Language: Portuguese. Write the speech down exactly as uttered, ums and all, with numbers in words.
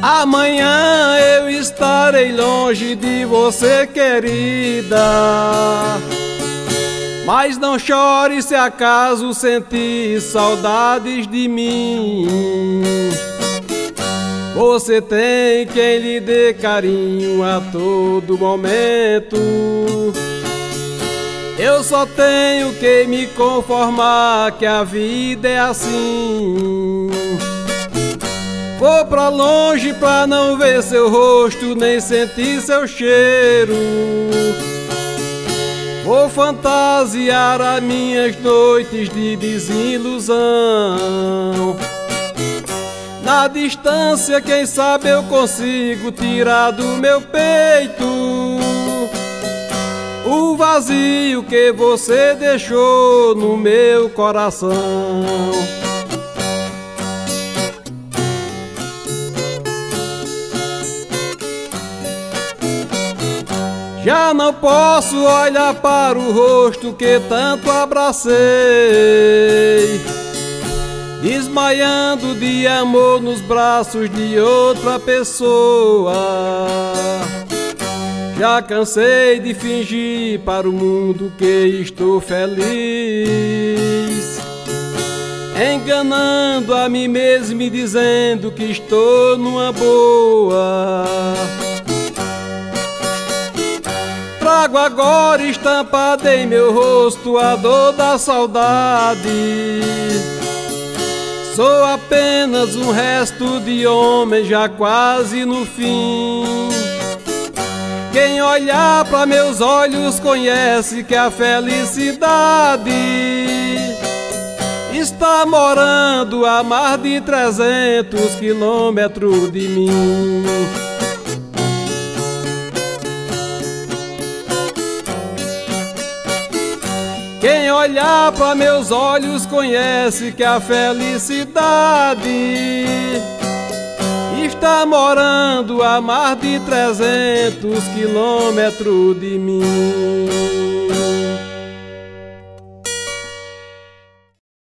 Amanhã eu estarei longe de você, querida, mas não chore se acaso sentir saudades de mim. Você tem quem lhe dê carinho a todo momento. Eu só tenho que me conformar que a vida é assim. Vou pra longe pra não ver seu rosto, nem sentir seu cheiro. Vou fantasiar as minhas noites de desilusão. Na distância, quem sabe eu consigo tirar do meu peito o vazio que você deixou no meu coração. Já não posso olhar para o rosto que tanto abracei, desmaiando de amor nos braços de outra pessoa. Já cansei de fingir para o mundo que estou feliz, enganando a mim mesmo e dizendo que estou numa boa. Trago agora estampada em meu rosto a dor da saudade. Sou apenas um resto de homem já quase no fim. Quem olhar para meus olhos conhece que a felicidade está morando a mais de trezentos quilômetros de mim. Quem olhar para meus olhos conhece que a felicidade está morando a mais de trezentos quilômetros de mim.